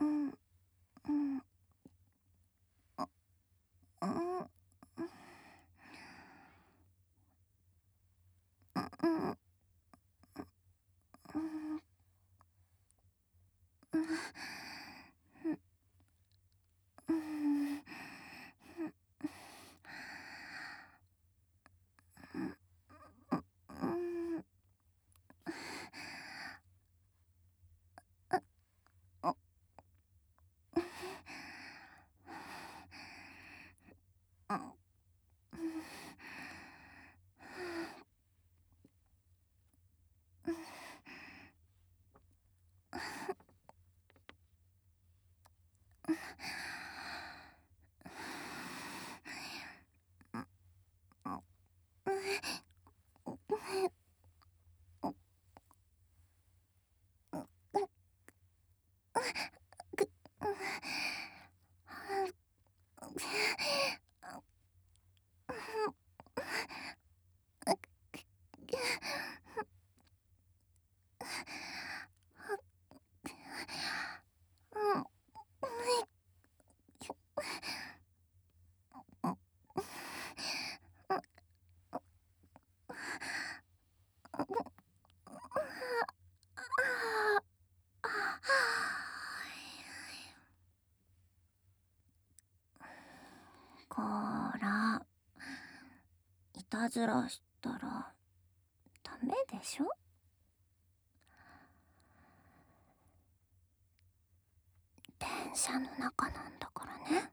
うんうんうんうんうんうんこら、いたずらしたらダメでしょ。電車の中なんだからね。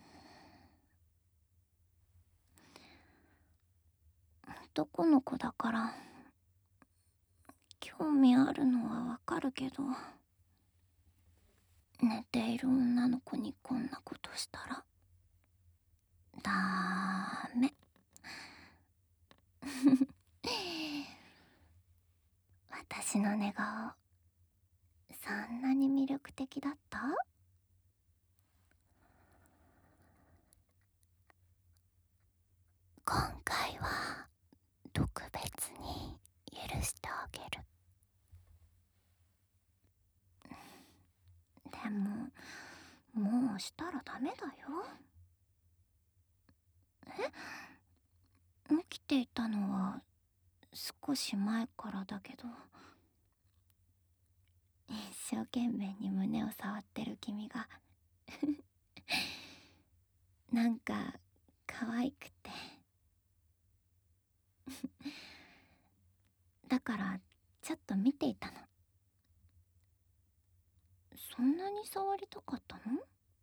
男の子だから興味あるのはわかるけど、寝ている女の子にこんなことしたらダメ。私の寝顔そんなに魅力的だった？今回は特別に許してあげる。でももうしたらダメだよ。起きていたのは少し前からだけど、一生懸命に胸を触ってる君がなんか可愛くてだからちょっと見ていたの。そんなに触りたかったの？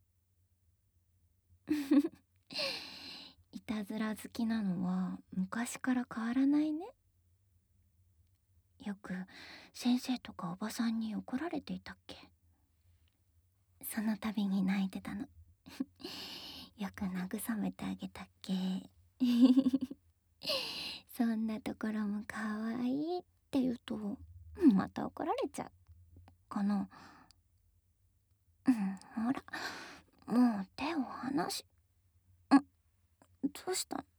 いたずら好きなのは昔から変わらないね。よく先生とかおばさんに怒られていたっけ？その度に泣いてたの。よく慰めてあげたっけ？そんなところも可愛いって言うとまた怒られちゃうかな。ほら、もう手を離し。どうしたの？